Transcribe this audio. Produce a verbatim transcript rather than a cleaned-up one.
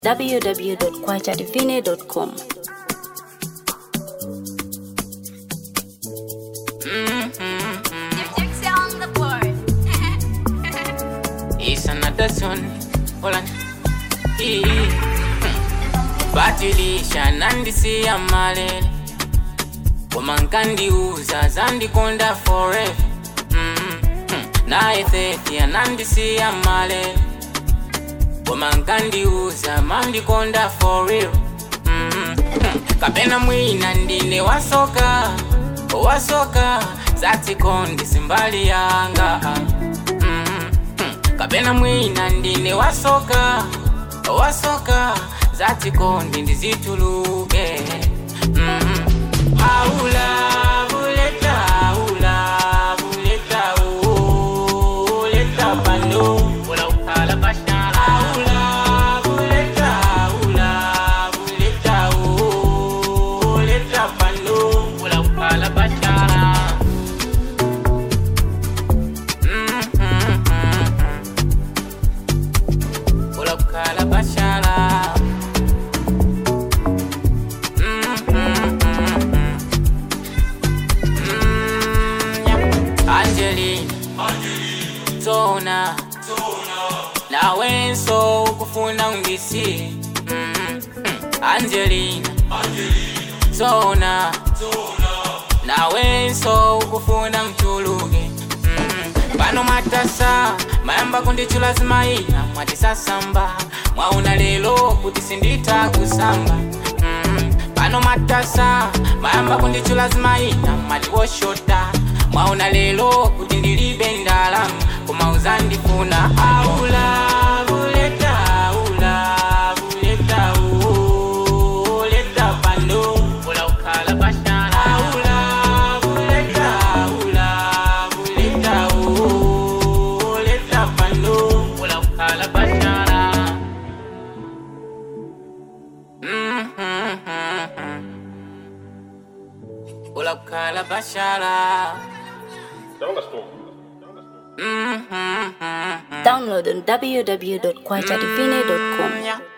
w w w dot kwacha divine dot com. It's another son. Hold on. Batilisha nandisi ya malele Womankandi uza zandi konda forever. Mm-hmm. Na etheti ya nandisi ya malele Womankandi uza mandi konda for real. Mm-hmm. Kapena mwina ndine wasoka Wasoka zati kondi simbali yanga. Mm-hmm. Kapena mwina ndine wasoka Wasoka zati kondi ndizituluke. Mm-hmm. Aula buleta aula buleta o leta pando wala ukala bashara. Aula buleta aula buleta o leta pando wala ukala bashara. Mm-hmm. Wala ukala bashara. Tona na wenso kufuna ungisi. Mm-hmm. Angelina Tona na wenso kufuna mchuluge. Mm-hmm. Pano matasa mayamba kundichula zimaina mwatisa samba mwauna lelo kutisindita kusamba. Mm-hmm. Pano matasa mayamba kundichula zimaina maliwoshota mwauna lelo kutindilibe ndala kumauza ndifuna. Aula buleta aula buleta o leta pando wala ukala bashara. Aula buleta aula buleta o leta pando wala ukala bashara. Mm-hmm. Wala ukala bashara. Download on w w w dot kwacha divine dot com.